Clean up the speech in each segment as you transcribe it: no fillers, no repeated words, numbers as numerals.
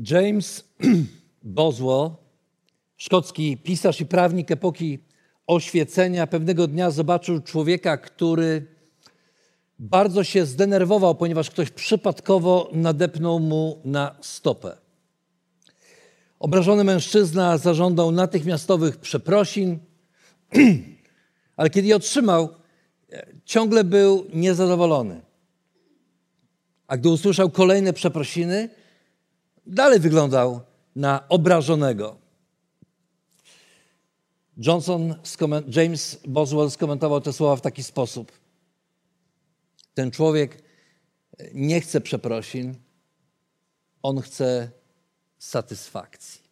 James Boswell, szkocki pisarz i prawnik epoki oświecenia, pewnego dnia zobaczył człowieka, który bardzo się zdenerwował, ponieważ ktoś przypadkowo nadepnął mu na stopę. Obrażony mężczyzna zażądał natychmiastowych przeprosin, ale kiedy je otrzymał, ciągle był niezadowolony. A gdy usłyszał kolejne przeprosiny, dalej wyglądał na obrażonego. James Boswell skomentował te słowa w taki sposób. Ten człowiek nie chce przeprosin, on chce satysfakcji.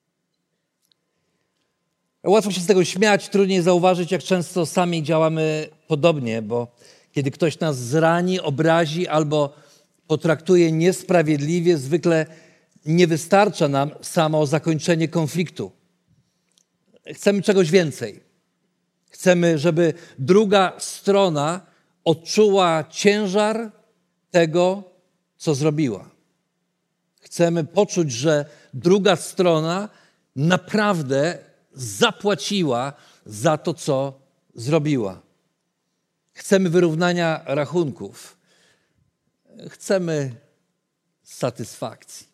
Łatwo się z tego śmiać, trudniej zauważyć, jak często sami działamy podobnie, bo kiedy ktoś nas zrani, obrazi albo potraktuje niesprawiedliwie, zwykle nie wystarcza nam samo zakończenie konfliktu. Chcemy czegoś więcej. Chcemy, żeby druga strona odczuła ciężar tego, co zrobiła. Chcemy poczuć, że druga strona naprawdę zapłaciła za to, co zrobiła. Chcemy wyrównania rachunków. Chcemy satysfakcji.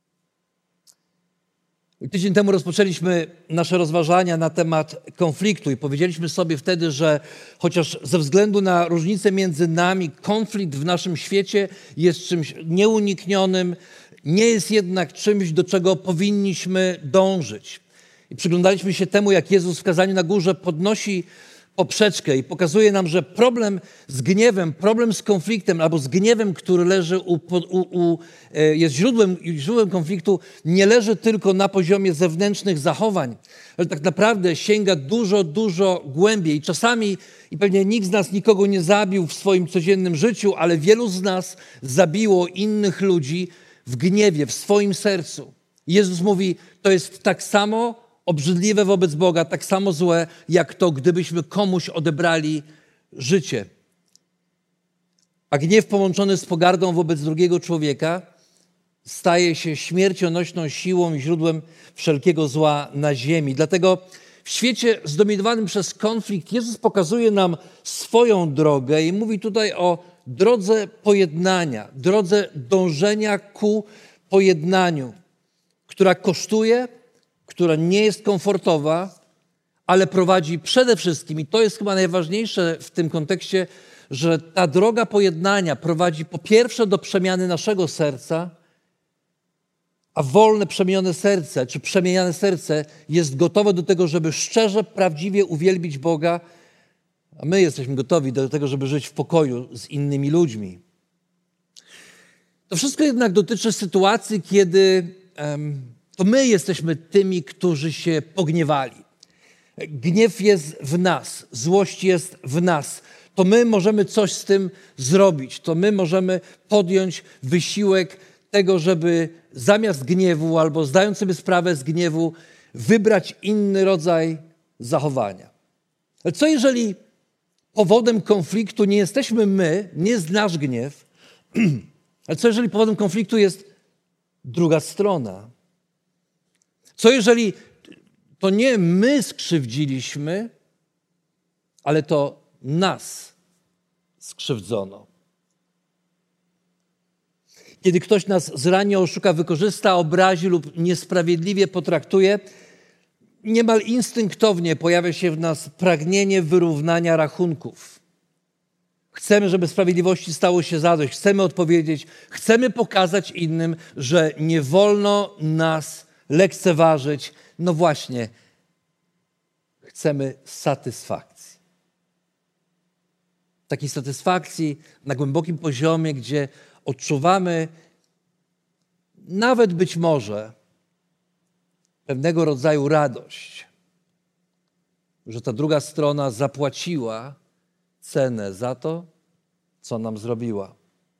Tydzień temu rozpoczęliśmy nasze rozważania na temat konfliktu i powiedzieliśmy sobie wtedy, że chociaż ze względu na różnice między nami, konflikt w naszym świecie jest czymś nieuniknionym, nie jest jednak czymś, do czego powinniśmy dążyć. I przyglądaliśmy się temu, jak Jezus w kazaniu na górze podnosi poprzeczkę i pokazuje nam, że problem z gniewem, problem z konfliktem albo z gniewem, który leży jest źródłem konfliktu, nie leży tylko na poziomie zewnętrznych zachowań, ale tak naprawdę sięga dużo, dużo głębiej. I czasami, i pewnie nikt z nas nikogo nie zabił w swoim codziennym życiu, ale wielu z nas zabiło innych ludzi w gniewie, w swoim sercu. Jezus mówi, to jest tak samo obrzydliwe wobec Boga, tak samo złe, jak to, gdybyśmy komuś odebrali życie. A gniew połączony z pogardą wobec drugiego człowieka staje się śmiercionośną siłą i źródłem wszelkiego zła na ziemi. Dlatego w świecie zdominowanym przez konflikt Jezus pokazuje nam swoją drogę i mówi tutaj o drodze pojednania, drodze dążenia ku pojednaniu, która kosztuje, która nie jest komfortowa, ale prowadzi przede wszystkim, i to jest chyba najważniejsze w tym kontekście, że ta droga pojednania prowadzi po pierwsze do przemiany naszego serca, a wolne, przemienione serce, czy przemieniane serce jest gotowe do tego, żeby szczerze, prawdziwie uwielbić Boga, a my jesteśmy gotowi do tego, żeby żyć w pokoju z innymi ludźmi. To wszystko jednak dotyczy sytuacji, kiedy to my jesteśmy tymi, którzy się pogniewali. Gniew jest w nas, złość jest w nas. To my możemy coś z tym zrobić. To my możemy podjąć wysiłek tego, żeby zamiast gniewu albo zdając sobie sprawę z gniewu, wybrać inny rodzaj zachowania. Ale co jeżeli powodem konfliktu nie jesteśmy my, nie jest nasz gniew, ale co jeżeli powodem konfliktu jest druga strona? Co jeżeli to nie my skrzywdziliśmy, ale to nas skrzywdzono? Kiedy ktoś nas zrani, oszuka, wykorzysta, obrazi lub niesprawiedliwie potraktuje, niemal instynktownie pojawia się w nas pragnienie wyrównania rachunków. Chcemy, żeby sprawiedliwości stało się zadość. Chcemy odpowiedzieć, chcemy pokazać innym, że nie wolno nas lekceważyć. No właśnie, chcemy satysfakcji. Takiej satysfakcji na głębokim poziomie, gdzie odczuwamy nawet być może pewnego rodzaju radość, że ta druga strona zapłaciła cenę za to, co nam zrobiła.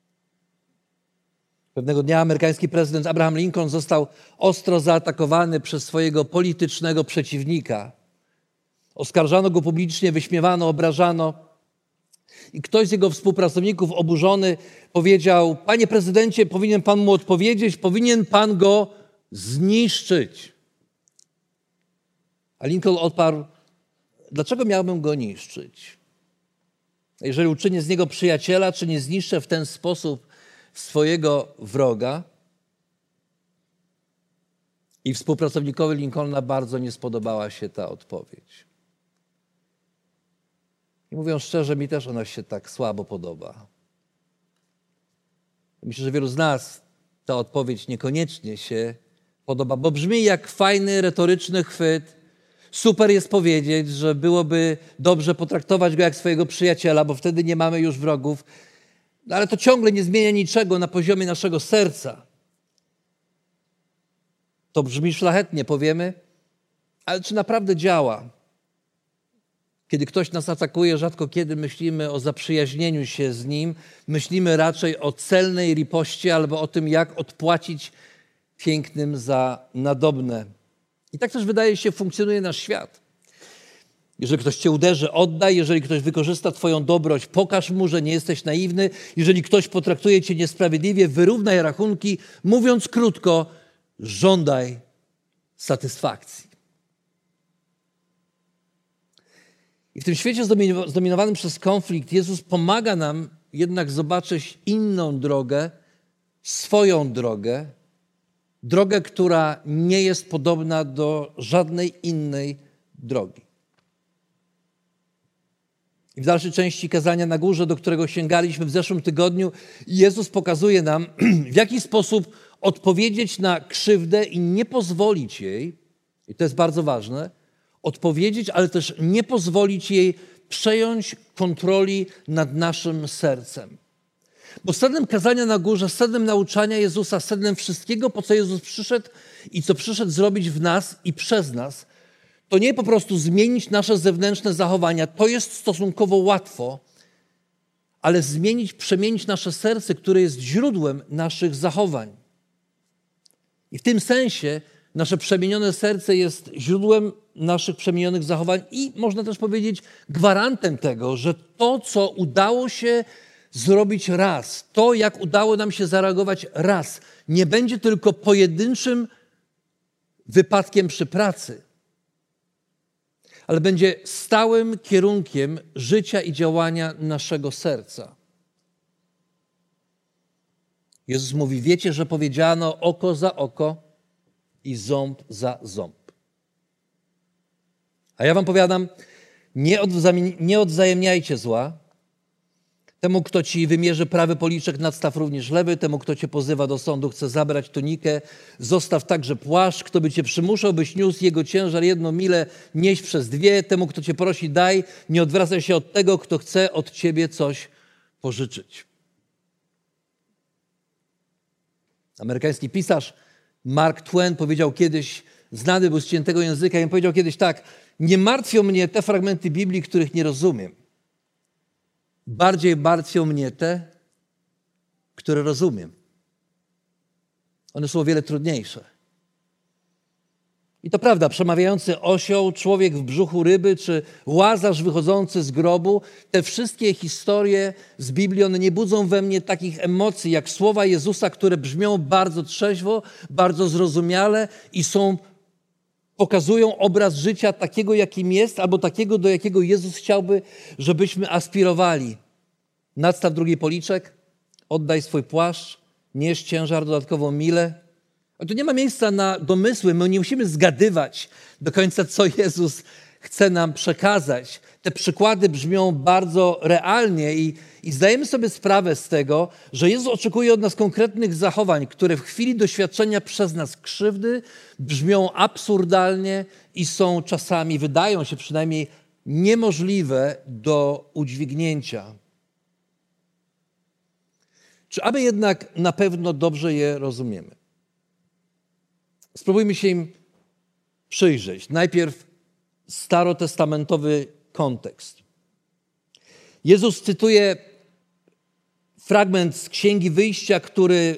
Pewnego dnia amerykański prezydent Abraham Lincoln został ostro zaatakowany przez swojego politycznego przeciwnika. Oskarżano go publicznie, wyśmiewano, obrażano. I ktoś z jego współpracowników oburzony powiedział: panie prezydencie, powinien pan mu odpowiedzieć, powinien pan go zniszczyć. A Lincoln odparł, dlaczego miałbym go niszczyć? Jeżeli uczynię z niego przyjaciela, czy nie zniszczę w ten sposób swojego wroga? I współpracownikowi Lincolna bardzo nie spodobała się ta odpowiedź. I mówiąc szczerze, mi też ona się tak słabo podoba. Myślę, że wielu z nas ta odpowiedź niekoniecznie się podoba, bo brzmi jak fajny, retoryczny chwyt. Super jest powiedzieć, że byłoby dobrze potraktować go jak swojego przyjaciela, bo wtedy nie mamy już wrogów. No, ale to ciągle nie zmienia niczego na poziomie naszego serca. To brzmi szlachetnie, powiemy, ale czy naprawdę działa? Kiedy ktoś nas atakuje, rzadko kiedy myślimy o zaprzyjaźnieniu się z nim. Myślimy raczej o celnej ripoście albo o tym, jak odpłacić pięknym za nadobne. I tak też wydaje się funkcjonuje nasz świat. Jeżeli ktoś cię uderzy, oddaj. Jeżeli ktoś wykorzysta twoją dobroć, pokaż mu, że nie jesteś naiwny. Jeżeli ktoś potraktuje cię niesprawiedliwie, wyrównaj rachunki. Mówiąc krótko, żądaj satysfakcji. I w tym świecie zdominowanym przez konflikt Jezus pomaga nam jednak zobaczyć inną drogę, swoją drogę, drogę, która nie jest podobna do żadnej innej drogi. I w dalszej części kazania na górze, do którego sięgaliśmy w zeszłym tygodniu, Jezus pokazuje nam, w jaki sposób odpowiedzieć na krzywdę i nie pozwolić jej, i to jest bardzo ważne, odpowiedzieć, ale też nie pozwolić jej przejąć kontroli nad naszym sercem. Bo sednem kazania na górze, sednem nauczania Jezusa, sednem wszystkiego, po co Jezus przyszedł i co przyszedł zrobić w nas i przez nas, to nie po prostu zmienić nasze zewnętrzne zachowania. To jest stosunkowo łatwo, ale przemienić nasze serce, które jest źródłem naszych zachowań. I w tym sensie nasze przemienione serce jest źródłem naszych przemienionych zachowań i można też powiedzieć gwarantem tego, że to, co udało się zrobić raz, to, jak udało nam się zareagować raz, nie będzie tylko pojedynczym wypadkiem przy pracy, ale będzie stałym kierunkiem życia i działania naszego serca. Jezus mówi, wiecie, że powiedziano oko za oko i ząb za ząb. A ja wam powiadam, nie odwzajemniajcie zła. Temu, kto ci wymierzy prawy policzek, nadstaw również lewy. Temu, kto cię pozywa do sądu, chce zabrać tunikę, zostaw także płaszcz. Kto by cię przymuszał, byś niósł jego ciężar 1 milę, nieś przez 2. Temu, kto cię prosi, daj. Nie odwracaj się od tego, kto chce od ciebie coś pożyczyć. Amerykański pisarz Mark Twain powiedział kiedyś, znany był z ciętego języka, i powiedział kiedyś tak, nie martwią mnie te fragmenty Biblii, których nie rozumiem. Bardziej martwią mnie te, które rozumiem. One są o wiele trudniejsze. I to prawda, przemawiający osioł, człowiek w brzuchu ryby, czy Łazarz wychodzący z grobu, te wszystkie historie z Biblii, one nie budzą we mnie takich emocji, jak słowa Jezusa, które brzmią bardzo trzeźwo, bardzo zrozumiale i pokazują obraz życia takiego, jakim jest, albo takiego, do jakiego Jezus chciałby, żebyśmy aspirowali. Nadstaw drugi policzek, oddaj swój płaszcz, nieś ciężar, dodatkową milę. A tu nie ma miejsca na domysły, my nie musimy zgadywać do końca, co Jezus chce nam przekazać. Te przykłady brzmią bardzo realnie i zdajemy sobie sprawę z tego, że Jezus oczekuje od nas konkretnych zachowań, które w chwili doświadczenia przez nas krzywdy brzmią absurdalnie i są czasami, wydają się przynajmniej, niemożliwe do udźwignięcia. Czy aby jednak na pewno dobrze je rozumiemy? Spróbujmy się im przyjrzeć. Najpierw starotestamentowy kontekst. Jezus cytuje fragment z Księgi Wyjścia, który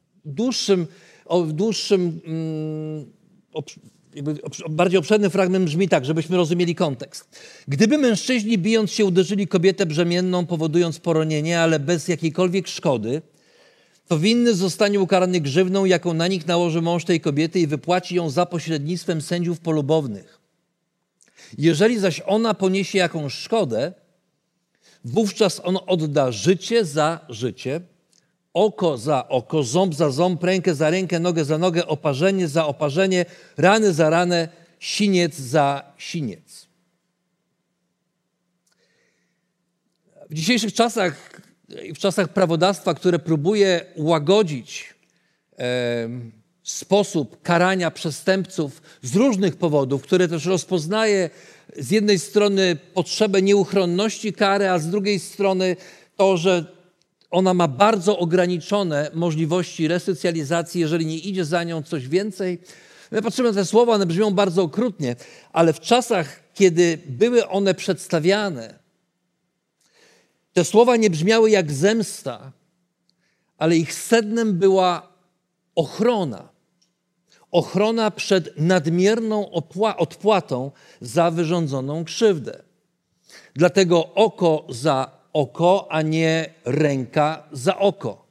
bardziej obszerny fragment brzmi tak, żebyśmy rozumieli kontekst. Gdyby mężczyźni bijąc się uderzyli kobietę brzemienną, powodując poronienie, ale bez jakiejkolwiek szkody, to winny zostanie ukarany grzywną, jaką na nich nałoży mąż tej kobiety i wypłaci ją za pośrednictwem sędziów polubownych. Jeżeli zaś ona poniesie jakąś szkodę, wówczas on odda życie za życie, oko za oko, ząb za ząb, rękę za rękę, nogę za nogę, oparzenie za oparzenie, ranę za ranę, siniec za siniec. W dzisiejszych czasach, w czasach prawodawstwa, które próbuje łagodzić sposób karania przestępców z różnych powodów, które też rozpoznaje z jednej strony potrzebę nieuchronności kary, a z drugiej strony to, że ona ma bardzo ograniczone możliwości resocjalizacji, jeżeli nie idzie za nią coś więcej. My patrzymy na te słowa, one brzmią bardzo okrutnie, ale w czasach, kiedy były one przedstawiane, te słowa nie brzmiały jak zemsta, ale ich sednem była ochrona. Ochrona przed nadmierną odpłatą za wyrządzoną krzywdę. Dlatego oko za oko, a nie ręka za oko.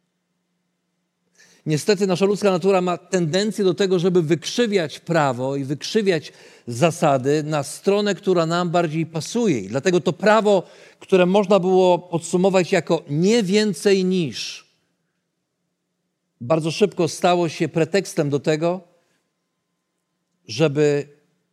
Niestety nasza ludzka natura ma tendencję do tego, żeby wykrzywiać prawo i wykrzywiać zasady na stronę, która nam bardziej pasuje. I dlatego to prawo, które można było podsumować jako nie więcej niż, bardzo szybko stało się pretekstem do tego, żeby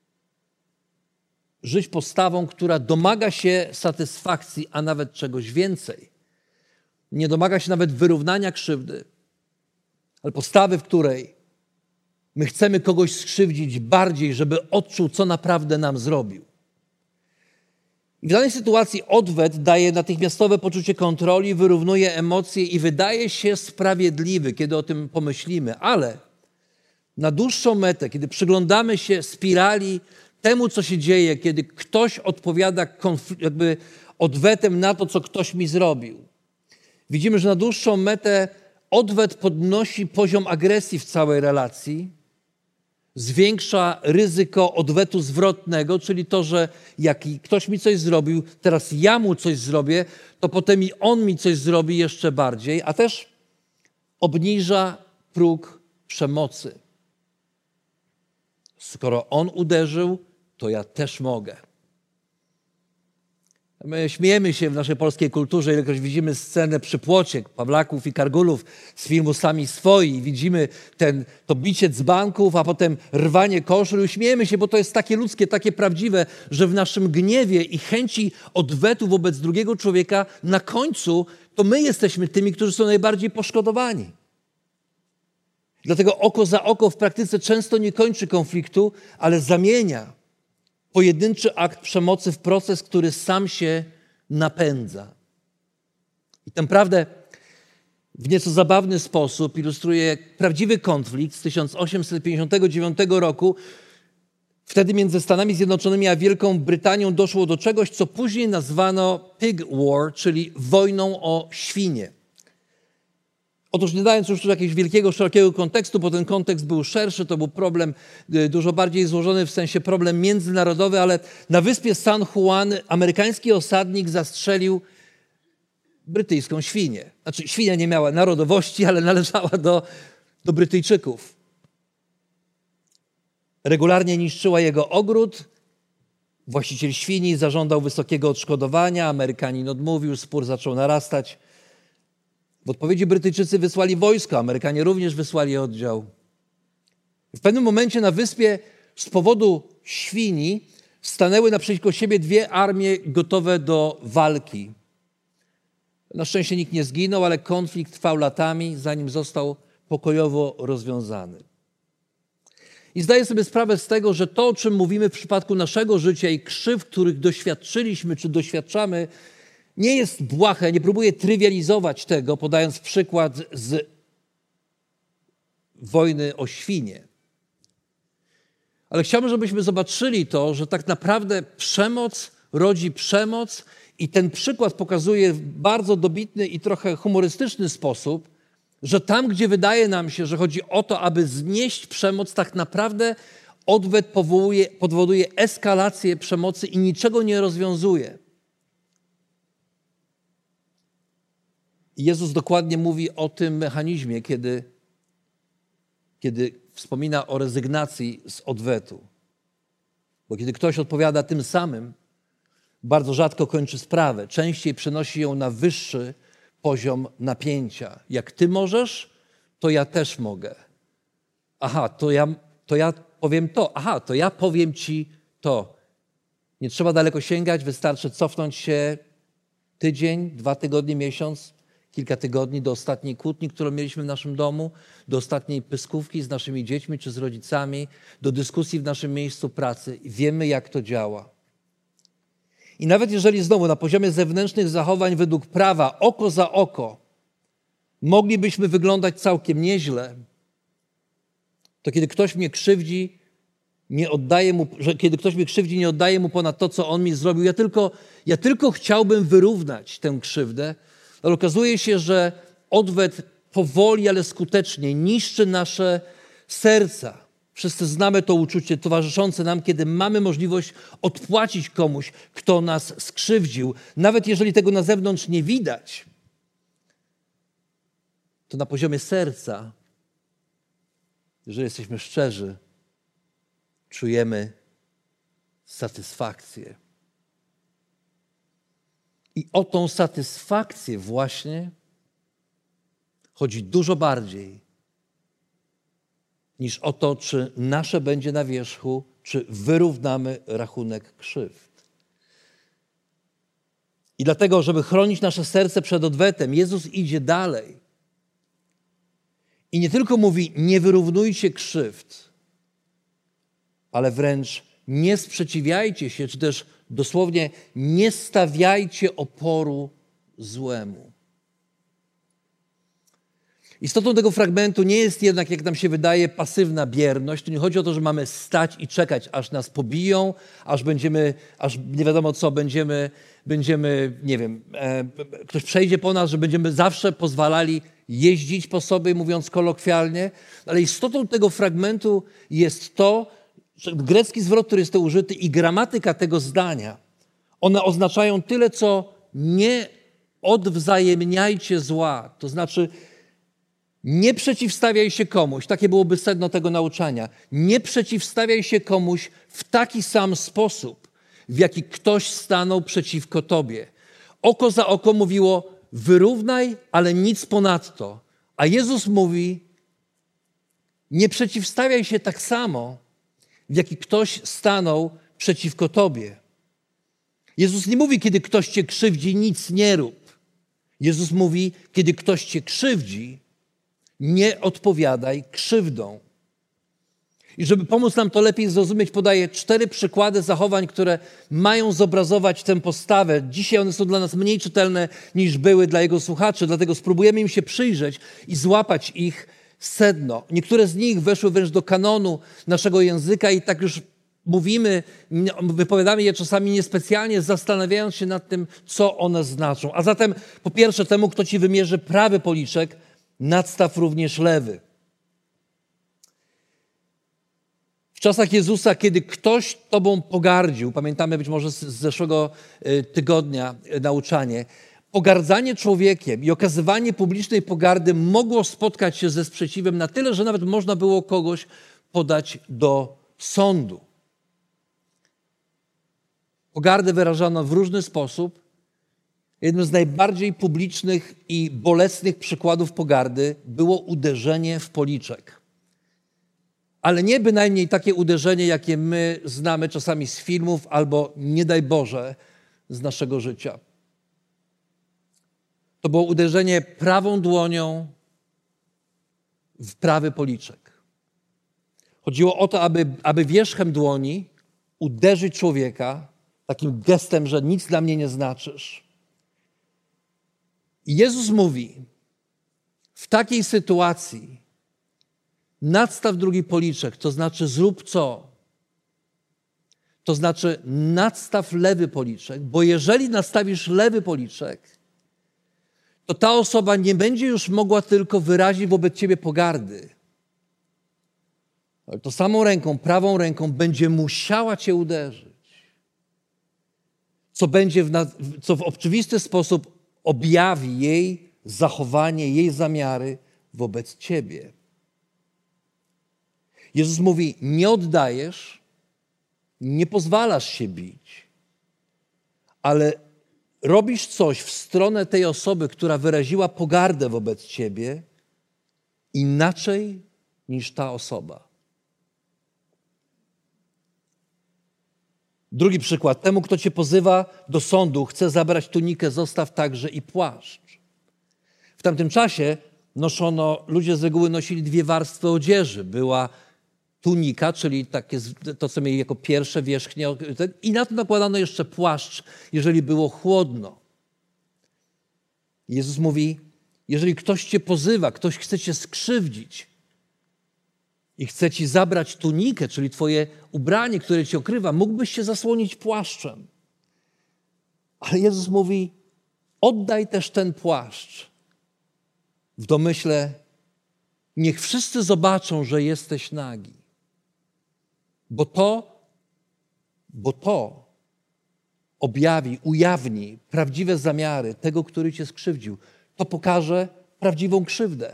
żyć postawą, która domaga się satysfakcji, a nawet czegoś więcej. Nie domaga się nawet wyrównania krzywdy, ale postawy, w której my chcemy kogoś skrzywdzić bardziej, żeby odczuł, co naprawdę nam zrobił. I w danej sytuacji odwet daje natychmiastowe poczucie kontroli, wyrównuje emocje i wydaje się sprawiedliwy, kiedy o tym pomyślimy. Ale na dłuższą metę, kiedy przyglądamy się spirali temu, co się dzieje, kiedy ktoś odpowiada jakby odwetem na to, co ktoś mi zrobił, widzimy, że na dłuższą metę odwet podnosi poziom agresji w całej relacji, zwiększa ryzyko odwetu zwrotnego, czyli to, że jak ktoś mi coś zrobił, teraz ja mu coś zrobię, to potem i on mi coś zrobi jeszcze bardziej, a też obniża próg przemocy. Skoro on uderzył, to ja też mogę. My śmiejemy się w naszej polskiej kulturze, ilekroć widzimy scenę Przypłocie, Pawlaków i Kargulów z filmu Sami Swoi. Widzimy to bicie dzbanków, a potem rwanie koszul. Śmiejemy się, bo to jest takie ludzkie, takie prawdziwe, że w naszym gniewie i chęci odwetu wobec drugiego człowieka na końcu to my jesteśmy tymi, którzy są najbardziej poszkodowani. Dlatego oko za oko w praktyce często nie kończy konfliktu, ale zamienia pojedynczy akt przemocy w proces, który sam się napędza. I tę prawdę w nieco zabawny sposób ilustruje prawdziwy konflikt z 1859 roku. Wtedy między Stanami Zjednoczonymi a Wielką Brytanią doszło do czegoś, co później nazwano Pig War, czyli wojną o świnie. Otóż nie dając już jakiegoś wielkiego, szerokiego kontekstu, bo ten kontekst był szerszy, to był problem dużo bardziej złożony, w sensie problem międzynarodowy, ale na wyspie San Juan amerykański osadnik zastrzelił brytyjską świnię. Znaczy świnia nie miała narodowości, ale należała do Brytyjczyków. Regularnie niszczyła jego ogród. Właściciel świni zażądał wysokiego odszkodowania, Amerykanin odmówił, spór zaczął narastać. W odpowiedzi Brytyjczycy wysłali wojsko, Amerykanie również wysłali oddział. W pewnym momencie na wyspie z powodu świni stanęły naprzeciwko siebie dwie armie gotowe do walki. Na szczęście nikt nie zginął, ale konflikt trwał latami, zanim został pokojowo rozwiązany. I zdaję sobie sprawę z tego, że to, o czym mówimy w przypadku naszego życia i krzywd, których doświadczyliśmy czy doświadczamy, nie jest błahe, nie próbuję trywializować tego, podając przykład z wojny o świnie. Ale chciałbym, żebyśmy zobaczyli to, że tak naprawdę przemoc rodzi przemoc i ten przykład pokazuje w bardzo dobitny i trochę humorystyczny sposób, że tam, gdzie wydaje nam się, że chodzi o to, aby znieść przemoc, tak naprawdę odwet powoduje eskalację przemocy i niczego nie rozwiązuje. I Jezus dokładnie mówi o tym mechanizmie, kiedy wspomina o rezygnacji z odwetu. Bo kiedy ktoś odpowiada tym samym, bardzo rzadko kończy sprawę. Częściej przenosi ją na wyższy poziom napięcia. Jak ty możesz, to ja też mogę. Aha, to ja powiem to. Aha, to ja powiem ci to. Nie trzeba daleko sięgać, wystarczy cofnąć się tydzień, 2 tygodnie, miesiąc, kilka tygodni do ostatniej kłótni, którą mieliśmy w naszym domu, do ostatniej pyskówki z naszymi dziećmi czy z rodzicami, do dyskusji w naszym miejscu pracy. Wiemy, jak to działa. I nawet jeżeli znowu na poziomie zewnętrznych zachowań według prawa, oko za oko, moglibyśmy wyglądać całkiem nieźle, to kiedy ktoś mnie krzywdzi, nie oddaję mu ponad to, co on mi zrobił. Ja tylko chciałbym wyrównać tę krzywdę, ale okazuje się, że odwet powoli, ale skutecznie niszczy nasze serca. Wszyscy znamy to uczucie towarzyszące nam, kiedy mamy możliwość odpłacić komuś, kto nas skrzywdził. Nawet jeżeli tego na zewnątrz nie widać, to na poziomie serca, jeżeli jesteśmy szczerzy, czujemy satysfakcję. I o tą satysfakcję właśnie chodzi dużo bardziej niż o to, czy nasze będzie na wierzchu, czy wyrównamy rachunek krzywd. I dlatego, żeby chronić nasze serce przed odwetem, Jezus idzie dalej. I nie tylko mówi, nie wyrównujcie krzywd, ale wręcz nie sprzeciwiajcie się, czy też dosłownie nie stawiajcie oporu złemu. Istotą tego fragmentu nie jest jednak, jak nam się wydaje, pasywna bierność. Tu nie chodzi o to, że mamy stać i czekać, aż nas pobiją, aż nie wiadomo co, nie wiem, ktoś przejdzie po nas, że będziemy zawsze pozwalali jeździć po sobie, mówiąc kolokwialnie. Ale istotą tego fragmentu jest to, że grecki zwrot, który jest tu użyty, i gramatyka tego zdania, one oznaczają tyle, co nie odwzajemniajcie zła. To znaczy, nie przeciwstawiaj się komuś, takie byłoby sedno tego nauczania. Nie przeciwstawiaj się komuś w taki sam sposób, w jaki ktoś stanął przeciwko tobie. Oko za oko mówiło, wyrównaj, ale nic ponadto. A Jezus mówi, nie przeciwstawiaj się tak samo, w jaki ktoś stanął przeciwko tobie. Jezus nie mówi, kiedy ktoś cię krzywdzi, nic nie rób. Jezus mówi, kiedy ktoś cię krzywdzi, nie odpowiadaj krzywdą. I żeby pomóc nam to lepiej zrozumieć, podaję 4 przykłady zachowań, które mają zobrazować tę postawę. Dzisiaj one są dla nas mniej czytelne niż były dla jego słuchaczy, dlatego spróbujemy im się przyjrzeć i złapać ich sedno. Niektóre z nich weszły wręcz do kanonu naszego języka i tak już mówimy, wypowiadamy je czasami niespecjalnie, zastanawiając się nad tym, co one znaczą. A zatem po pierwsze, temu, kto ci wymierzy prawy policzek, nadstaw również lewy. W czasach Jezusa, kiedy ktoś tobą pogardził, pamiętamy być może z zeszłego tygodnia nauczanie, pogardzanie człowiekiem i okazywanie publicznej pogardy mogło spotkać się ze sprzeciwem na tyle, że nawet można było kogoś podać do sądu. Pogardę wyrażano w różny sposób. Jednym z najbardziej publicznych i bolesnych przykładów pogardy było uderzenie w policzek. Ale nie bynajmniej takie uderzenie, jakie my znamy czasami z filmów albo, nie daj Boże, z naszego życia. To było uderzenie prawą dłonią w prawy policzek. Chodziło o to, aby wierzchem dłoni uderzyć człowieka takim gestem, że nic dla mnie nie znaczysz. I Jezus mówi, w takiej sytuacji nadstaw drugi policzek, to znaczy zrób co? To znaczy nadstaw lewy policzek, bo jeżeli nastawisz lewy policzek, to ta osoba nie będzie już mogła tylko wyrazić wobec ciebie pogardy, ale to samą ręką, prawą ręką będzie musiała cię uderzyć, co w oczywisty sposób objawi jej zachowanie, jej zamiary wobec ciebie. Jezus mówi, nie oddajesz, nie pozwalasz się bić, ale robisz coś w stronę tej osoby, która wyraziła pogardę wobec ciebie, inaczej niż ta osoba. Drugi przykład. Temu, kto cię pozywa do sądu, chce zabrać tunikę, zostaw także i płaszcz. W tamtym czasie ludzie z reguły nosili 2 warstwy odzieży. Była tunika, czyli to, co mieli jako pierwsze wierzchnie, i na to nakładano jeszcze płaszcz, jeżeli było chłodno. Jezus mówi, jeżeli ktoś cię pozywa, ktoś chce cię skrzywdzić i chce ci zabrać tunikę, czyli twoje ubranie, które cię okrywa, mógłbyś się zasłonić płaszczem. Ale Jezus mówi, oddaj też ten płaszcz. W domyśle, niech wszyscy zobaczą, że jesteś nagi. Bo to ujawni prawdziwe zamiary tego, który cię skrzywdził. To pokaże prawdziwą krzywdę.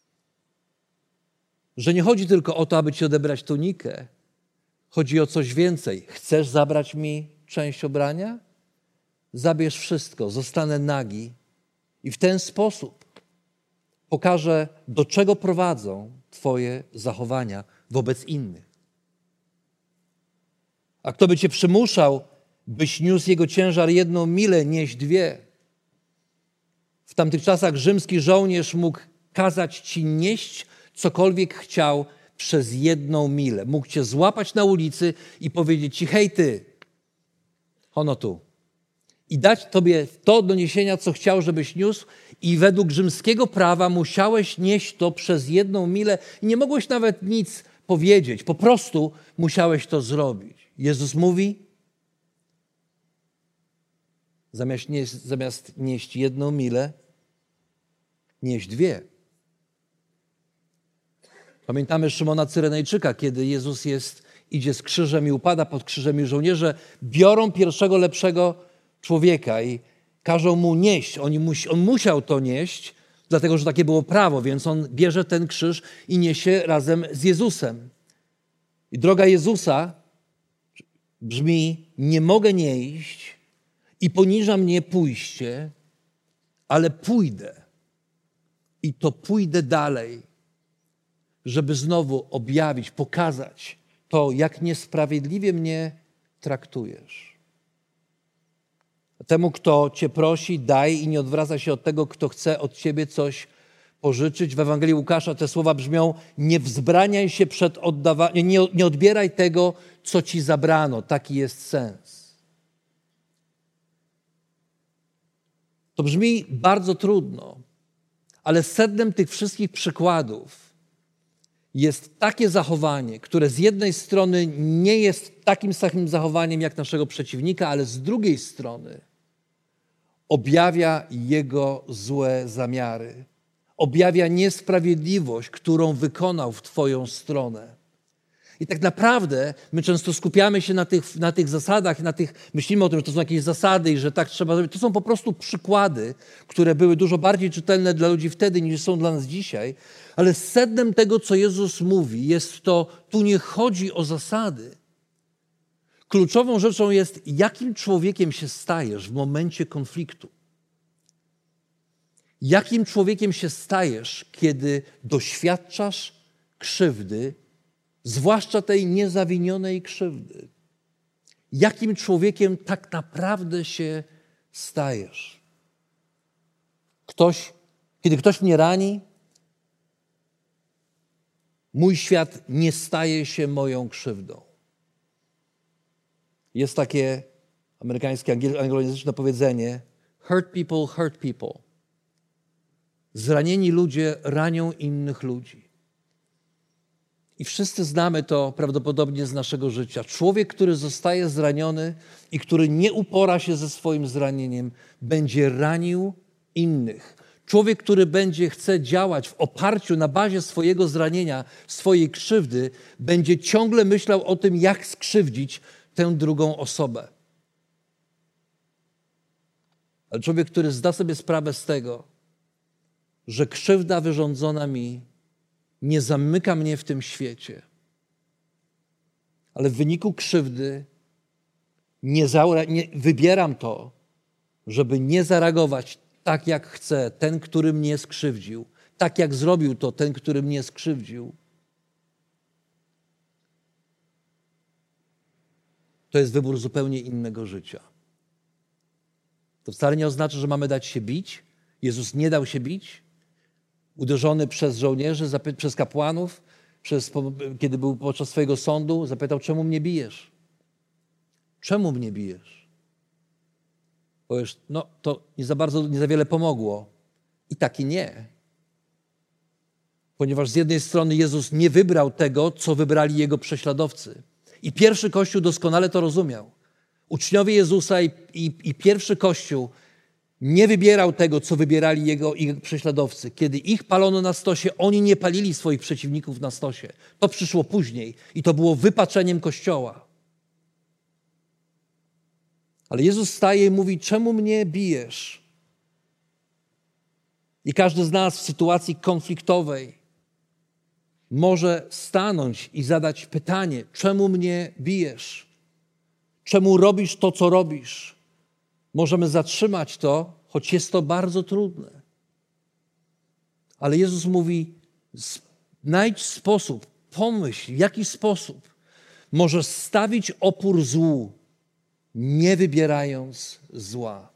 Że nie chodzi tylko o to, aby ci odebrać tunikę. Chodzi o coś więcej. Chcesz zabrać mi część ubrania? Zabierz wszystko, zostanę nagi i w ten sposób pokażę, do czego prowadzą twoje zachowania wobec innych. A kto by cię przymuszał, byś niósł jego ciężar 1 milę, nieś 2. W tamtych czasach rzymski żołnierz mógł kazać ci nieść cokolwiek chciał przez 1 milę. Mógł cię złapać na ulicy i powiedzieć ci, hej ty, ono tu. I dać tobie to do niesienia, co chciał, żebyś niósł, i według rzymskiego prawa musiałeś nieść to przez 1 milę i nie mogłeś nawet nic powiedzieć. Po prostu musiałeś to zrobić. Jezus mówi, zamiast nieść 1 milę, nieść 2. Pamiętamy Szymona Cyrenejczyka, kiedy Jezus idzie z krzyżem i upada pod krzyżem i żołnierze biorą pierwszego lepszego człowieka i każą mu nieść. On musiał to nieść, dlatego że takie było prawo, więc on bierze ten krzyż i niesie razem z Jezusem. I droga Jezusa brzmi, nie mogę nie iść i poniża mnie pójście, ale pójdę. I to pójdę dalej, żeby znowu objawić, pokazać to, jak niesprawiedliwie mnie traktujesz. Temu, kto cię prosi, daj i nie odwraca się od tego, kto chce od ciebie coś pożyczyć. W Ewangelii Łukasza te słowa brzmią, nie wzbraniaj się przed oddawaniem, nie odbieraj tego, co ci zabrano. Taki jest sens. To brzmi bardzo trudno, ale sednem tych wszystkich przykładów jest takie zachowanie, które z jednej strony nie jest takim samym zachowaniem jak naszego przeciwnika, ale z drugiej strony objawia jego złe zamiary. Objawia niesprawiedliwość, którą wykonał w twoją stronę. I tak naprawdę my często skupiamy się na tych zasadach, myślimy o tym, że to są jakieś zasady i że tak trzeba zrobić. To są po prostu przykłady, które były dużo bardziej czytelne dla ludzi wtedy niż są dla nas dzisiaj. Ale sednem tego, co Jezus mówi, jest to, tu nie chodzi o zasady. Kluczową rzeczą jest, jakim człowiekiem się stajesz w momencie konfliktu. Jakim człowiekiem się stajesz, kiedy doświadczasz krzywdy, zwłaszcza tej niezawinionej krzywdy. Jakim człowiekiem tak naprawdę się stajesz? Kiedy ktoś mnie rani, mój świat nie staje się moją krzywdą. Jest takie amerykańskie, anglojęzyczne powiedzenie hurt people. Zranieni ludzie ranią innych ludzi. I wszyscy znamy to prawdopodobnie z naszego życia. Człowiek, który zostaje zraniony i który nie upora się ze swoim zranieniem, będzie ranił innych. Człowiek, który chce działać w oparciu na bazie swojego zranienia, swojej krzywdy, będzie ciągle myślał o tym, jak skrzywdzić tę drugą osobę. Ale człowiek, który zda sobie sprawę z tego, że krzywda wyrządzona mi nie zamyka mnie w tym świecie, ale w wyniku krzywdy wybieram to, żeby nie zareagować tak, jak chce ten, który mnie skrzywdził, tak jak zrobił to ten, który mnie skrzywdził. To jest wybór zupełnie innego życia. To wcale nie oznacza, że mamy dać się bić. Jezus nie dał się bić. Uderzony przez żołnierzy, przez kapłanów, kiedy był podczas swojego sądu, zapytał, czemu mnie bijesz? Czemu mnie bijesz? Powiesz, no to nie za wiele pomogło. I tak i nie. Ponieważ z jednej strony Jezus nie wybrał tego, co wybrali Jego prześladowcy. I pierwszy Kościół doskonale to rozumiał. Uczniowie Jezusa i pierwszy Kościół nie wybierał tego, co wybierali Jego prześladowcy. Kiedy ich palono na stosie, oni nie palili swoich przeciwników na stosie. To przyszło później i to było wypaczeniem Kościoła. Ale Jezus staje i mówi, czemu mnie bijesz? I każdy z nas w sytuacji konfliktowej może stanąć i zadać pytanie, czemu mnie bijesz? Czemu robisz to, co robisz? Możemy zatrzymać to, choć jest to bardzo trudne. Ale Jezus mówi, znajdź sposób, pomyśl, w jaki sposób możesz stawić opór złu, nie wybierając zła.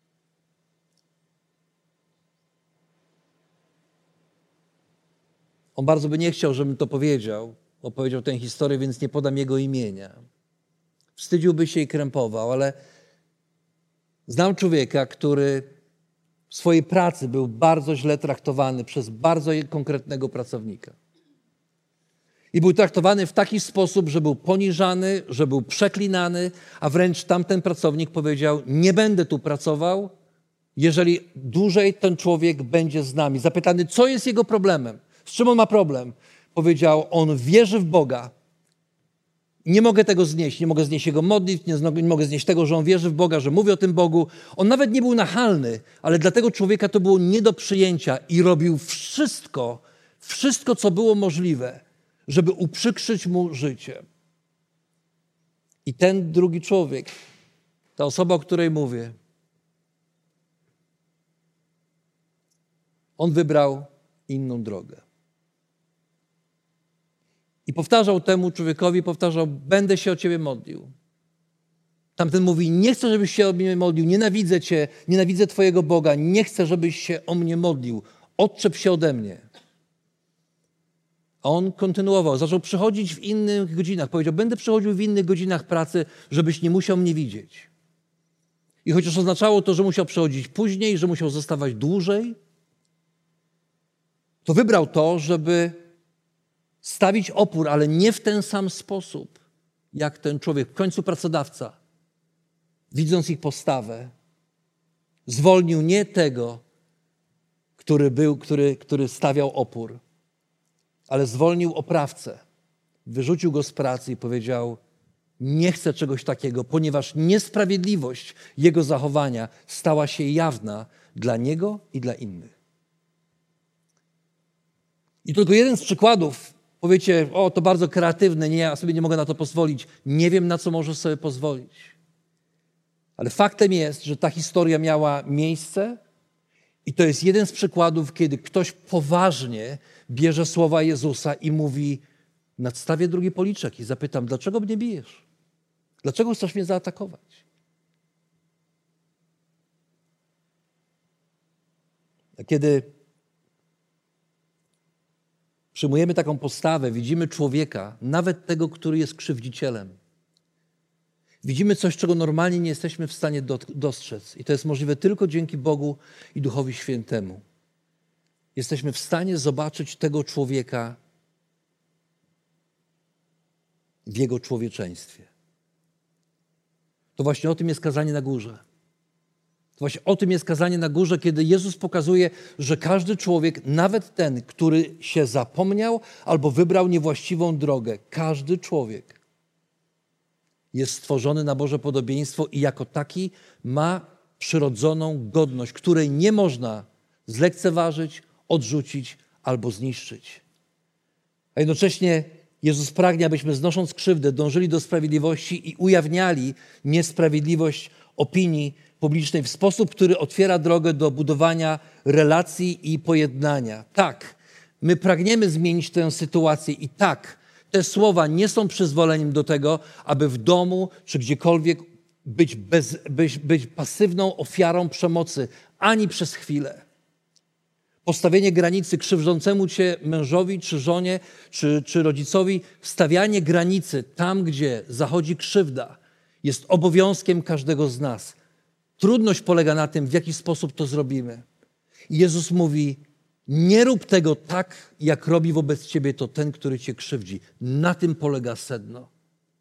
On bardzo by nie chciał, żebym to powiedział, opowiedział tę historię, więc nie podam jego imienia. Wstydziłby się i krępował, ale znam człowieka, który w swojej pracy był bardzo źle traktowany przez bardzo konkretnego pracownika. I był traktowany w taki sposób, że był poniżany, że był przeklinany, a wręcz tamten pracownik powiedział, nie będę tu pracował, jeżeli dłużej ten człowiek będzie z nami. Zapytany, co jest jego problemem? Z czym on ma problem? Powiedział, on wierzy w Boga. Nie mogę tego znieść. Nie mogę znieść jego modlitw, nie mogę znieść tego, że on wierzy w Boga, że mówi o tym Bogu. On nawet nie był nachalny, ale dla tego człowieka to było nie do przyjęcia i robił wszystko, co było możliwe, żeby uprzykrzyć mu życie. I ten drugi człowiek, ta osoba, o której mówię, on wybrał inną drogę. I powtarzał temu człowiekowi, będę się o ciebie modlił. Tamten mówi, nie chcę, żebyś się o mnie modlił, nienawidzę cię, nienawidzę twojego Boga, nie chcę, żebyś się o mnie modlił, odczep się ode mnie. A on kontynuował, zaczął przychodzić w innych godzinach. Powiedział, będę przychodził w innych godzinach pracy, żebyś nie musiał mnie widzieć. I chociaż oznaczało to, że musiał przychodzić później, że musiał zostawać dłużej, to wybrał to, żeby stawić opór, ale nie w ten sam sposób, jak ten człowiek. W końcu pracodawca, widząc ich postawę, zwolnił nie tego, który stawiał opór, ale zwolnił oprawcę. Wyrzucił go z pracy i powiedział, nie chcę czegoś takiego, ponieważ niesprawiedliwość jego zachowania stała się jawna dla niego i dla innych. I tylko jeden z przykładów. Powiecie, to bardzo kreatywne, ja sobie nie mogę na to pozwolić. Nie wiem, na co możesz sobie pozwolić. Ale faktem jest, że ta historia miała miejsce i to jest jeden z przykładów, kiedy ktoś poważnie bierze słowa Jezusa i mówi, nadstawię drugi policzek i zapytam, dlaczego mnie bijesz? Dlaczego chcesz mnie zaatakować? A kiedy przyjmujemy taką postawę, widzimy człowieka, nawet tego, który jest krzywdzicielem. Widzimy coś, czego normalnie nie jesteśmy w stanie dostrzec. I to jest możliwe tylko dzięki Bogu i Duchowi Świętemu. Jesteśmy w stanie zobaczyć tego człowieka w jego człowieczeństwie. To właśnie o tym jest kazanie na górze. To właśnie o tym jest kazanie na górze, kiedy Jezus pokazuje, że każdy człowiek, nawet ten, który się zapomniał albo wybrał niewłaściwą drogę, każdy człowiek jest stworzony na Boże podobieństwo i jako taki ma przyrodzoną godność, której nie można zlekceważyć, odrzucić albo zniszczyć. A jednocześnie Jezus pragnie, abyśmy znosząc krzywdę dążyli do sprawiedliwości i ujawniali niesprawiedliwość opinii publicznej w sposób, który otwiera drogę do budowania relacji i pojednania. Tak, my pragniemy zmienić tę sytuację i tak, te słowa nie są przyzwoleniem do tego, aby w domu czy gdziekolwiek być pasywną ofiarą przemocy ani przez chwilę. Postawienie granicy krzywdzącemu cię mężowi, czy żonie, czy rodzicowi, stawianie granicy tam, gdzie zachodzi krzywda, jest obowiązkiem każdego z nas. Trudność polega na tym, w jaki sposób to zrobimy. I Jezus mówi, nie rób tego tak, jak robi wobec ciebie to ten, który cię krzywdzi. Na tym polega sedno.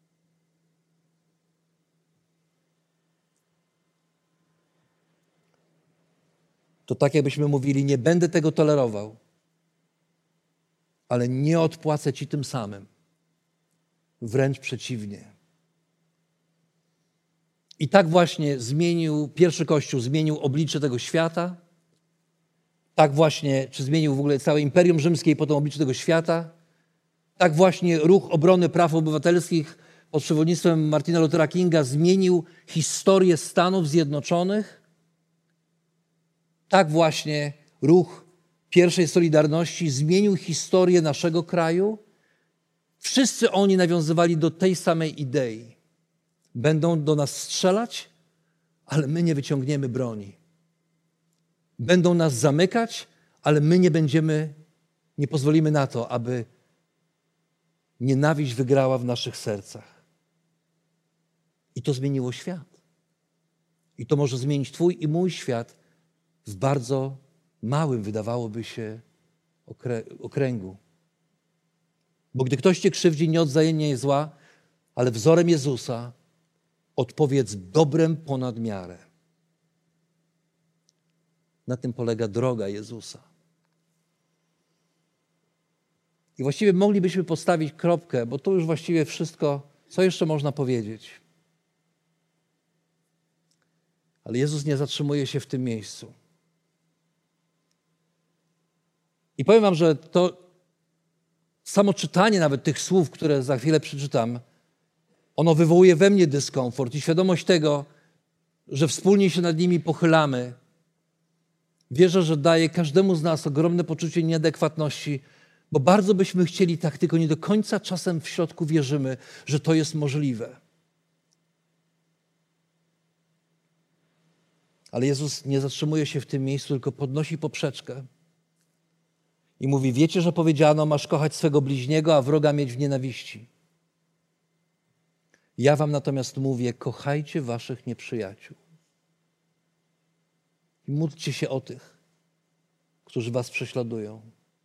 To tak, jakbyśmy mówili, nie będę tego tolerował, ale nie odpłacę ci tym samym. Wręcz przeciwnie. I tak właśnie pierwszy Kościół zmienił oblicze tego świata. Tak właśnie, czy zmienił w ogóle całe Imperium Rzymskie i potem oblicze tego świata. Tak właśnie ruch obrony praw obywatelskich pod przewodnictwem Martina Luthera Kinga zmienił historię Stanów Zjednoczonych. Tak właśnie ruch pierwszej Solidarności zmienił historię naszego kraju. Wszyscy oni nawiązywali do tej samej idei. Będą do nas strzelać, ale my nie wyciągniemy broni. Będą nas zamykać, ale my nie pozwolimy na to, aby nienawiść wygrała w naszych sercach. I to zmieniło świat. I to może zmienić twój i mój świat w bardzo małym, wydawałoby się, okręgu. Bo gdy ktoś cię krzywdzi, nie odwzajemniaj zła, ale wzorem Jezusa odpowiedz dobrem ponad miarę. Na tym polega droga Jezusa. I właściwie moglibyśmy postawić kropkę, bo to już właściwie wszystko, co jeszcze można powiedzieć. Ale Jezus nie zatrzymuje się w tym miejscu. I powiem wam, że to samo czytanie nawet tych słów, które za chwilę przeczytam, ono wywołuje we mnie dyskomfort i świadomość tego, że wspólnie się nad nimi pochylamy. Wierzę, że daje każdemu z nas ogromne poczucie nieadekwatności, bo bardzo byśmy chcieli tak, tylko nie do końca czasem w środku wierzymy, że to jest możliwe. Ale Jezus nie zatrzymuje się w tym miejscu, tylko podnosi poprzeczkę i mówi, wiecie, że powiedziano, masz kochać swego bliźniego, a wroga mieć w nienawiści. Ja wam natomiast mówię, kochajcie waszych nieprzyjaciół. I módlcie się o tych, którzy was prześladują.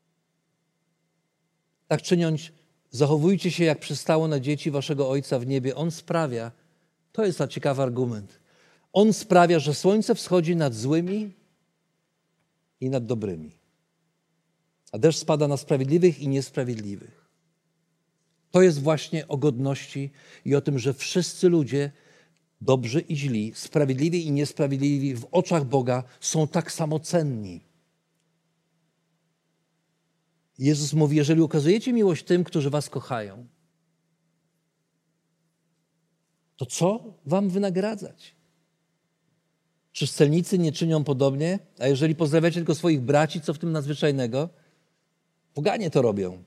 Tak czyniąc, zachowujcie się, jak przystało na dzieci waszego Ojca w niebie. On sprawia, to jest ciekawy argument, On sprawia, że słońce wschodzi nad złymi i nad dobrymi, a deszcz spada na sprawiedliwych i niesprawiedliwych. To jest właśnie o godności i o tym, że wszyscy ludzie, dobrzy i źli, sprawiedliwi i niesprawiedliwi w oczach Boga są tak samo cenni. Jezus mówi, jeżeli okazujecie miłość tym, którzy was kochają, to co wam wynagradzać? Czy celnicy nie czynią podobnie? A jeżeli pozdrawiacie tylko swoich braci, co w tym nadzwyczajnego? Poganie to robią.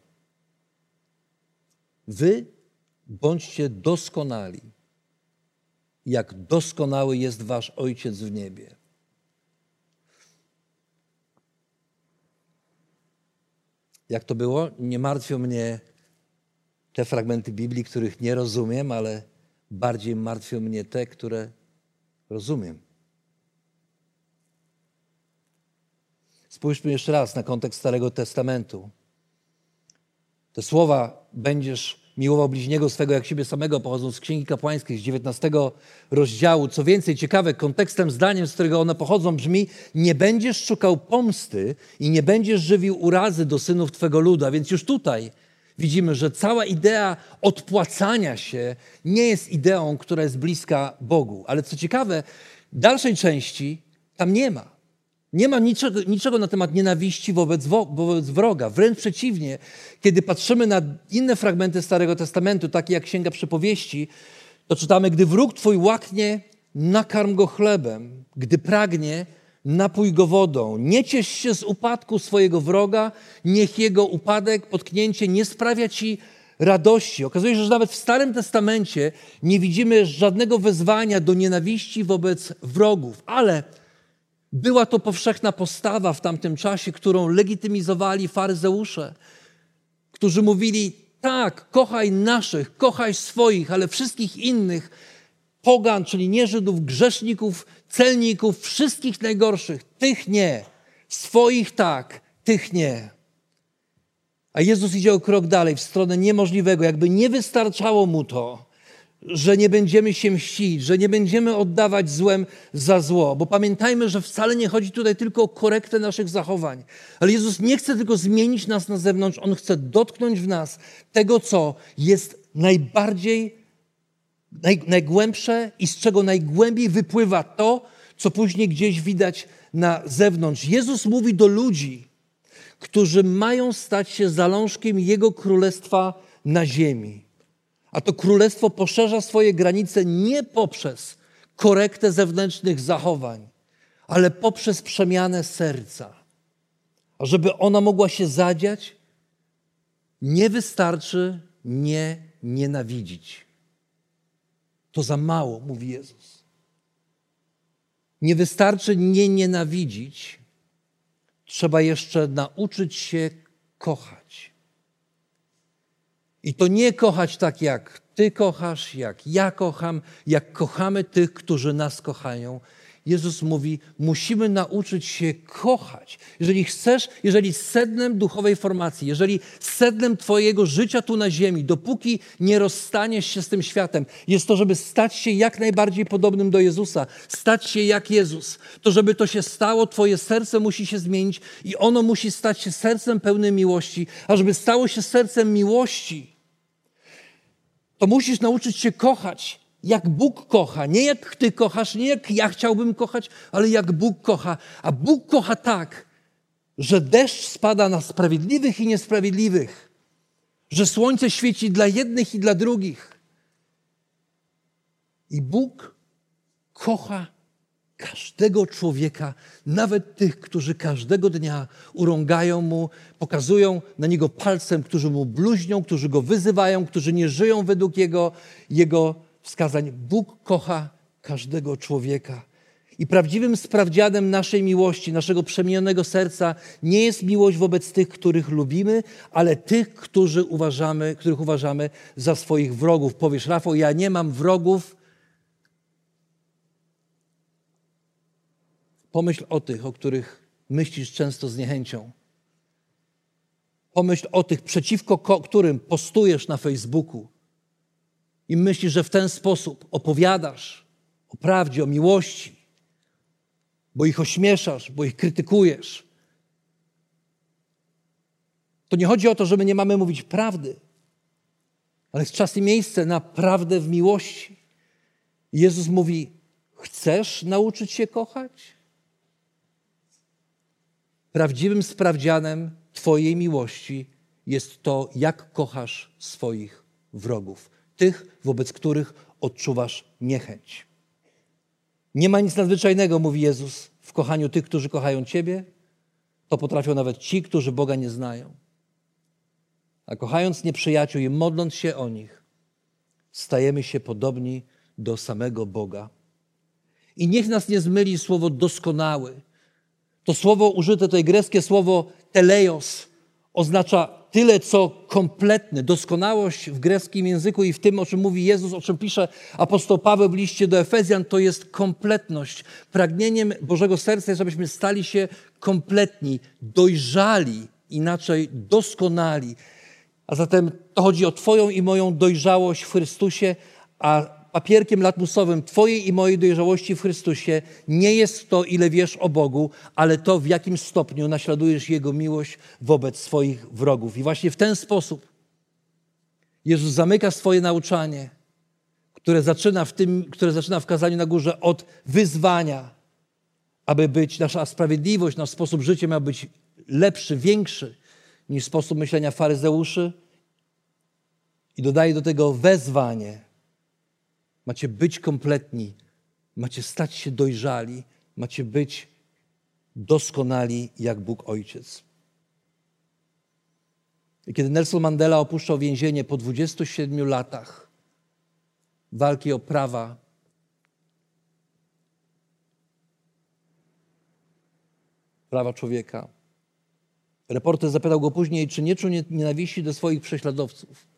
Wy bądźcie doskonali, jak doskonały jest wasz Ojciec w niebie. Jak to było? Nie martwią mnie te fragmenty Biblii, których nie rozumiem, ale bardziej martwią mnie te, które rozumiem. Spójrzmy jeszcze raz na kontekst Starego Testamentu. Te słowa, będziesz miłował bliźniego swego jak siebie samego, pochodzą z Księgi Kapłańskiej, z 19 rozdziału. Co więcej, ciekawe, kontekstem, zdaniem, z którego one pochodzą, brzmi: nie będziesz szukał pomsty i nie będziesz żywił urazy do synów twego ludu. A więc już tutaj widzimy, że cała idea odpłacania się nie jest ideą, która jest bliska Bogu. Ale co ciekawe, dalszej części tam nie ma. Nie ma niczego na temat nienawiści wobec wroga. Wręcz przeciwnie, kiedy patrzymy na inne fragmenty Starego Testamentu, takie jak Księga Przypowieści, to czytamy, gdy wróg twój łaknie, nakarm go chlebem. Gdy pragnie, napój go wodą. Nie ciesz się z upadku swojego wroga, niech jego upadek, potknięcie nie sprawia ci radości. Okazuje się, że nawet w Starym Testamencie nie widzimy żadnego wezwania do nienawiści wobec wrogów, ale była to powszechna postawa w tamtym czasie, którą legitymizowali faryzeusze, którzy mówili: tak, kochaj naszych, kochaj swoich, ale wszystkich innych, pogan, czyli nie Żydów, grzeszników, celników, wszystkich najgorszych, tych nie, swoich tak, tych nie. A Jezus idzie o krok dalej, w stronę niemożliwego. Jakby nie wystarczało mu to, że nie będziemy się mścić, że nie będziemy oddawać złem za zło. Bo pamiętajmy, że wcale nie chodzi tutaj tylko o korektę naszych zachowań. Ale Jezus nie chce tylko zmienić nas na zewnątrz. On chce dotknąć w nas tego, co jest najgłębsze i z czego najgłębiej wypływa to, co później gdzieś widać na zewnątrz. Jezus mówi do ludzi, którzy mają stać się zalążkiem Jego Królestwa na ziemi. A to Królestwo poszerza swoje granice nie poprzez korektę zewnętrznych zachowań, ale poprzez przemianę serca. A żeby ona mogła się zadziać, nie wystarczy nie nienawidzić. To za mało, mówi Jezus. Nie wystarczy nie nienawidzić, trzeba jeszcze nauczyć się kochać. I to nie kochać tak, jak ty kochasz, jak ja kocham, jak kochamy tych, którzy nas kochają. Jezus mówi, musimy nauczyć się kochać. Jeżeli chcesz, jeżeli sednem duchowej formacji, jeżeli sednem twojego życia tu na ziemi, dopóki nie rozstaniesz się z tym światem, jest to, żeby stać się jak najbardziej podobnym do Jezusa, stać się jak Jezus. To, żeby to się stało, twoje serce musi się zmienić i ono musi stać się sercem pełnym miłości. A żeby stało się sercem miłości, to musisz nauczyć się kochać, jak Bóg kocha. Nie jak ty kochasz, nie jak ja chciałbym kochać, ale jak Bóg kocha. A Bóg kocha tak, że deszcz spada na sprawiedliwych i niesprawiedliwych, że słońce świeci dla jednych i dla drugich. I Bóg kocha każdego człowieka, nawet tych, którzy każdego dnia urągają mu, pokazują na niego palcem, którzy mu bluźnią, którzy go wyzywają, którzy nie żyją według jego wskazań. Bóg kocha każdego człowieka. I prawdziwym sprawdzianem naszej miłości, naszego przemienionego serca nie jest miłość wobec tych, których lubimy, ale tych, których uważamy za swoich wrogów. Powiesz, Rafał, ja nie mam wrogów. Pomyśl o tych, o których myślisz często z niechęcią. Pomyśl o tych, przeciwko którym postujesz na Facebooku i myślisz, że w ten sposób opowiadasz o prawdzie, o miłości, bo ich ośmieszasz, bo ich krytykujesz. To nie chodzi o to, że my nie mamy mówić prawdy, ale jest czas i miejsce na prawdę w miłości. Jezus mówi, chcesz nauczyć się kochać? Prawdziwym sprawdzianem twojej miłości jest to, jak kochasz swoich wrogów. Tych, wobec których odczuwasz niechęć. Nie ma nic nadzwyczajnego, mówi Jezus, w kochaniu tych, którzy kochają Ciebie. To potrafią nawet ci, którzy Boga nie znają. A kochając nieprzyjaciół i modląc się o nich, stajemy się podobni do samego Boga. I niech nas nie zmyli słowo doskonały. To słowo użyte, tutaj greckie słowo teleios, oznacza tyle, co kompletny. Doskonałość w greckim języku i w tym, o czym mówi Jezus, o czym pisze apostoł Paweł w liście do Efezjan, to jest kompletność. Pragnieniem Bożego serca jest, żebyśmy stali się kompletni, dojrzali, inaczej doskonali. A zatem to chodzi o Twoją i moją dojrzałość w Chrystusie, a papierkiem lakmusowym Twojej i mojej dojrzałości w Chrystusie nie jest to, ile wiesz o Bogu, ale to, w jakim stopniu naśladujesz Jego miłość wobec swoich wrogów. I właśnie w ten sposób Jezus zamyka swoje nauczanie, które zaczyna w kazaniu na górze od wyzwania, aby być nasza sprawiedliwość, nasz sposób życia miał być lepszy, większy niż sposób myślenia faryzeuszy. I dodaje do tego wezwanie. Macie być kompletni, macie stać się dojrzali, macie być doskonali jak Bóg Ojciec. I kiedy Nelson Mandela opuszczał więzienie po 27 latach walki o prawa, człowieka, reporter zapytał go później, czy nie czuł nienawiści do swoich prześladowców.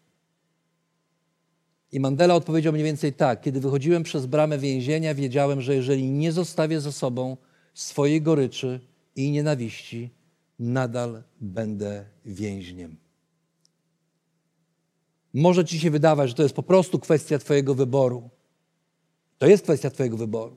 I Mandela odpowiedział mniej więcej tak: kiedy wychodziłem przez bramę więzienia, wiedziałem, że jeżeli nie zostawię za sobą swojej goryczy i nienawiści, nadal będę więźniem. Może ci się wydawać, że to jest po prostu kwestia twojego wyboru. To jest kwestia twojego wyboru.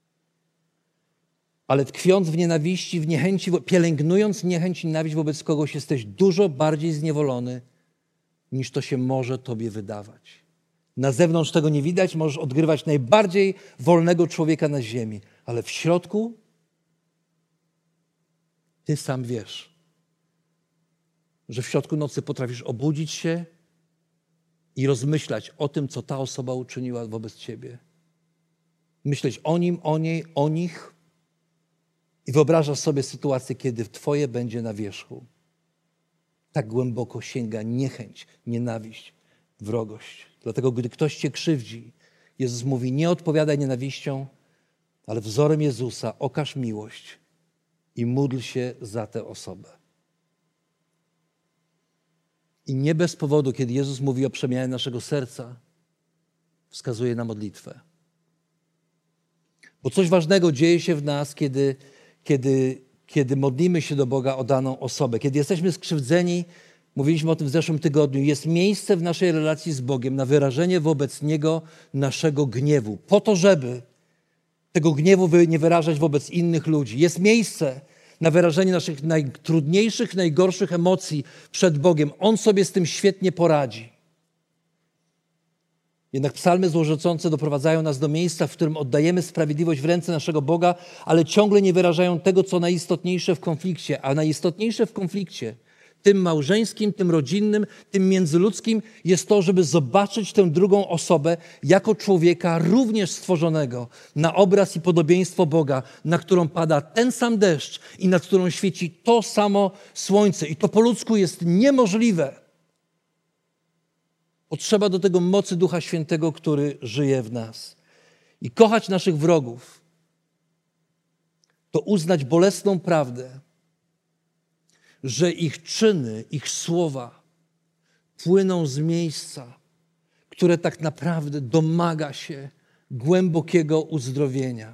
Ale tkwiąc w nienawiści, w niechęci, pielęgnując niechęć i nienawiść wobec kogoś, jesteś dużo bardziej zniewolony, niż to się może tobie wydawać. Na zewnątrz tego nie widać, możesz odgrywać najbardziej wolnego człowieka na ziemi, ale w środku ty sam wiesz, że w środku nocy potrafisz obudzić się i rozmyślać o tym, co ta osoba uczyniła wobec ciebie. Myśleć o nim, o niej, o nich i wyobrażasz sobie sytuację, kiedy twoje będzie na wierzchu. Tak głęboko sięga niechęć, nienawiść, wrogość. Dlatego, gdy ktoś cię krzywdzi, Jezus mówi: nie odpowiadaj nienawiścią, ale wzorem Jezusa okaż miłość i módl się za tę osobę. I nie bez powodu, kiedy Jezus mówi o przemianie naszego serca, wskazuje na modlitwę. Bo coś ważnego dzieje się w nas, kiedy modlimy się do Boga o daną osobę. Kiedy jesteśmy skrzywdzeni, mówiliśmy o tym w zeszłym tygodniu, jest miejsce w naszej relacji z Bogiem na wyrażenie wobec Niego naszego gniewu. Po to, żeby tego gniewu nie wyrażać wobec innych ludzi. Jest miejsce na wyrażenie naszych najtrudniejszych, najgorszych emocji przed Bogiem. On sobie z tym świetnie poradzi. Jednak psalmy złorzeczące doprowadzają nas do miejsca, w którym oddajemy sprawiedliwość w ręce naszego Boga, ale ciągle nie wyrażają tego, co najistotniejsze w konflikcie. A najistotniejsze w konflikcie, tym małżeńskim, tym rodzinnym, tym międzyludzkim, jest to, żeby zobaczyć tę drugą osobę jako człowieka również stworzonego na obraz i podobieństwo Boga, na którą pada ten sam deszcz i nad którą świeci to samo słońce. I to po ludzku jest niemożliwe. Potrzeba do tego mocy Ducha Świętego, który żyje w nas. I kochać naszych wrogów to uznać bolesną prawdę, że ich czyny, ich słowa płyną z miejsca, które tak naprawdę domaga się głębokiego uzdrowienia.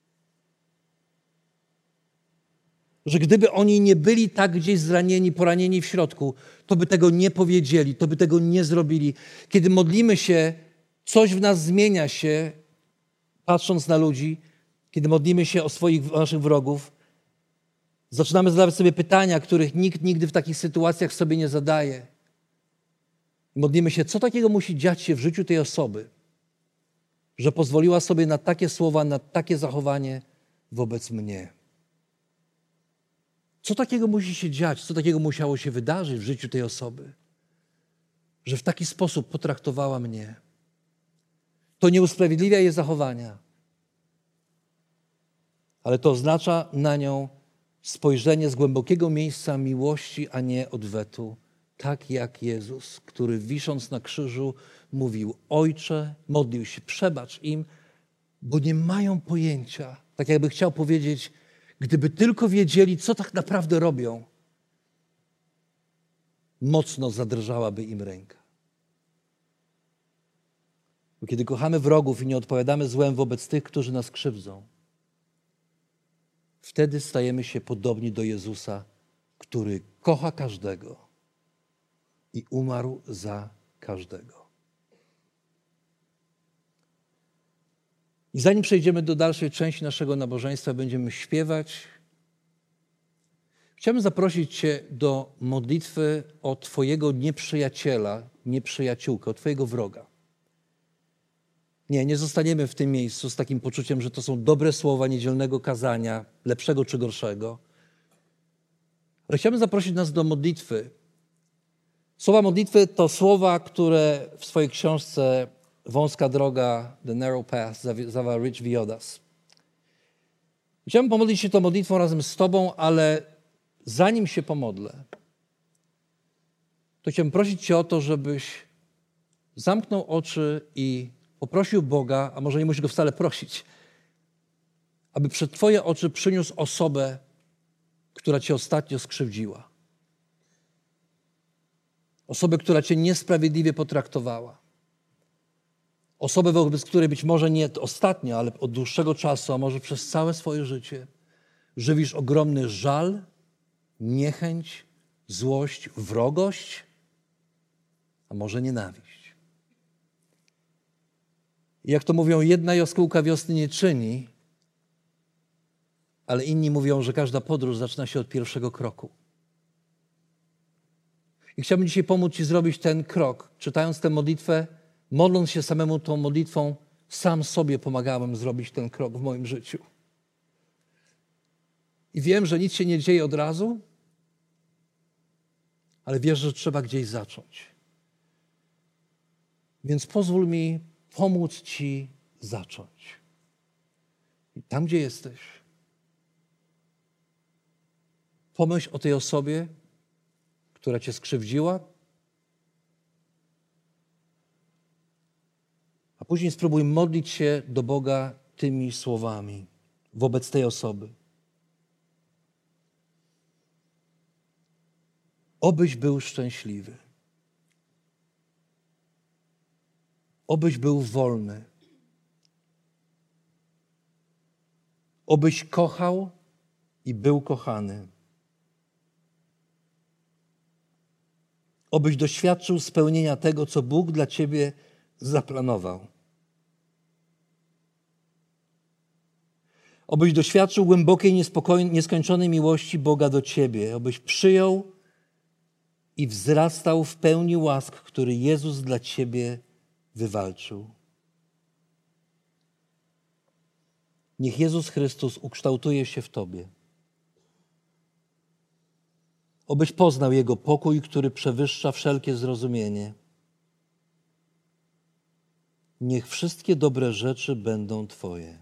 Że gdyby oni nie byli tak gdzieś zranieni, poranieni w środku, to by tego nie powiedzieli, to by tego nie zrobili. Kiedy modlimy się, coś w nas zmienia się, patrząc na ludzi, kiedy modlimy się o naszych wrogów, zaczynamy zadawać sobie pytania, których nikt nigdy w takich sytuacjach sobie nie zadaje. Modlimy się, co takiego musi dziać się w życiu tej osoby, że pozwoliła sobie na takie słowa, na takie zachowanie wobec mnie. Co takiego musi się dziać, co takiego musiało się wydarzyć w życiu tej osoby, że w taki sposób potraktowała mnie. To nie usprawiedliwia jej zachowania, ale to oznacza na nią spojrzenie z głębokiego miejsca miłości, a nie odwetu. Tak jak Jezus, który wisząc na krzyżu mówił: Ojcze, modlił się, przebacz im, bo nie mają pojęcia. Tak jakby chciał powiedzieć, gdyby tylko wiedzieli, co tak naprawdę robią, mocno zadrżałaby im ręka. Bo kiedy kochamy wrogów i nie odpowiadamy złem wobec tych, którzy nas krzywdzą, wtedy stajemy się podobni do Jezusa, który kocha każdego i umarł za każdego. I zanim przejdziemy do dalszej części naszego nabożeństwa, będziemy śpiewać, chciałbym zaprosić Cię do modlitwy o Twojego nieprzyjaciela, nieprzyjaciółkę, o Twojego wroga. Nie zostaniemy w tym miejscu z takim poczuciem, że to są dobre słowa niedzielnego kazania, lepszego czy gorszego. Ale chciałbym zaprosić nas do modlitwy. Słowa modlitwy to słowa, które w swojej książce Wąska droga, The Narrow Path, zawarł Rich Villodas. Chciałbym pomodlić się tą modlitwą razem z Tobą, ale zanim się pomodlę, to chciałbym prosić Cię o to, żebyś zamknął oczy i poprosił Boga, a może nie musisz Go wcale prosić, aby przed Twoje oczy przyniósł osobę, która Cię ostatnio skrzywdziła. Osobę, która Cię niesprawiedliwie potraktowała. Osobę, wobec której być może nie ostatnio, ale od dłuższego czasu, a może przez całe swoje życie żywisz ogromny żal, niechęć, złość, wrogość, a może nienawiść. I jak to mówią, jedna jaskółka wiosny nie czyni, ale inni mówią, że każda podróż zaczyna się od pierwszego kroku. I chciałbym dzisiaj pomóc Ci zrobić ten krok. Czytając tę modlitwę, modląc się samemu tą modlitwą, sam sobie pomagałem zrobić ten krok w moim życiu. I wiem, że nic się nie dzieje od razu, ale wierzę, że trzeba gdzieś zacząć. Więc pozwól mi pomóc Ci zacząć. I tam, gdzie jesteś, pomyśl o tej osobie, która Cię skrzywdziła, a później spróbuj modlić się do Boga tymi słowami wobec tej osoby. Obyś był szczęśliwy. Obyś był wolny. Obyś kochał i był kochany. Obyś doświadczył spełnienia tego, co Bóg dla Ciebie zaplanował. Obyś doświadczył głębokiej, nieskończonej miłości Boga do Ciebie. Obyś przyjął i wzrastał w pełni łask, który Jezus dla Ciebie wywalczył. Niech Jezus Chrystus ukształtuje się w Tobie. Obyś poznał Jego pokój, który przewyższa wszelkie zrozumienie. Niech wszystkie dobre rzeczy będą Twoje.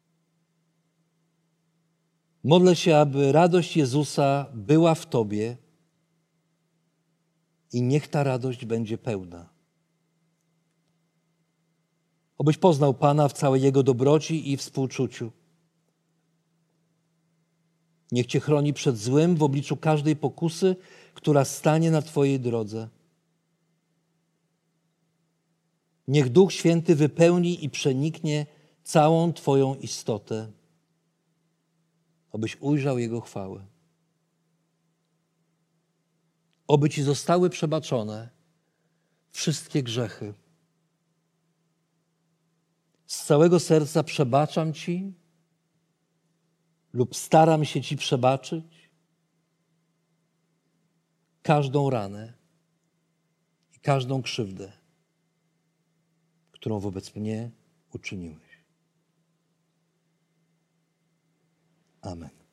Modlę się, aby radość Jezusa była w Tobie i niech ta radość będzie pełna. Obyś poznał Pana w całej Jego dobroci i współczuciu. Niech Cię chroni przed złem w obliczu każdej pokusy, która stanie na Twojej drodze. Niech Duch Święty wypełni i przeniknie całą Twoją istotę, abyś ujrzał Jego chwałę. Oby Ci zostały przebaczone wszystkie grzechy. Z całego serca przebaczam Ci lub staram się Ci przebaczyć każdą ranę i każdą krzywdę, którą wobec mnie uczyniłeś. Amen.